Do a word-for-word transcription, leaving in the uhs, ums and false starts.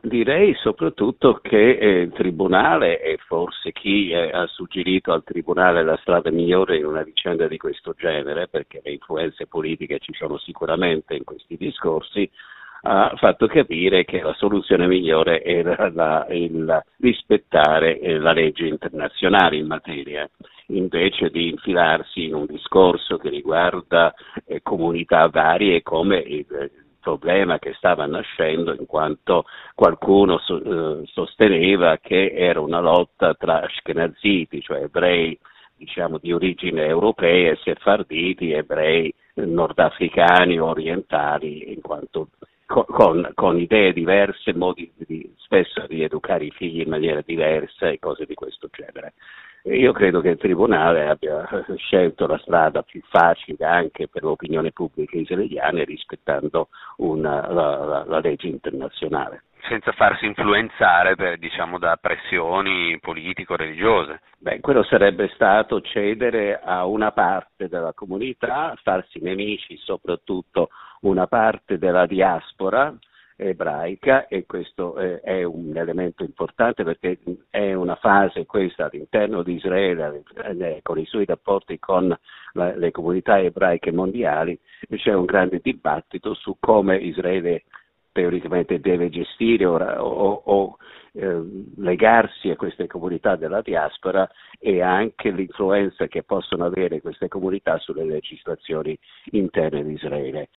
Direi soprattutto che eh, il Tribunale e forse chi eh, ha suggerito al Tribunale la strada migliore in una vicenda di questo genere, perché le influenze politiche ci sono sicuramente in questi discorsi, ha fatto capire che la soluzione migliore era la, il rispettare eh, la legge internazionale in materia, invece di infilarsi in un discorso che riguarda eh, comunità varie come il, il problema che stava nascendo, in quanto qualcuno so, eh, sosteneva che era una lotta tra ashkenaziti, cioè ebrei diciamo di origine europea, e sefarditi, ebrei nordafricani o orientali, in quanto con, con idee diverse, modi di, spesso di educare i figli in maniera diversa e cose di questo genere. Io credo che il Tribunale abbia scelto la strada più facile anche per l'opinione pubblica israeliana, rispettando una, la, la, la legge internazionale. Senza farsi influenzare per, diciamo, da pressioni politico-religiose. Beh, quello sarebbe stato cedere a una parte della comunità, farsi nemici soprattutto una parte della diaspora ebraica, e questo eh, è un elemento importante perché è una fase questa all'interno di Israele eh, con i suoi rapporti con la, le comunità ebraiche mondiali. C'è un grande dibattito su come Israele teoricamente deve gestire o, o, o eh, legarsi a queste comunità della diaspora, e anche l'influenza che possono avere queste comunità sulle legislazioni interne di Israele.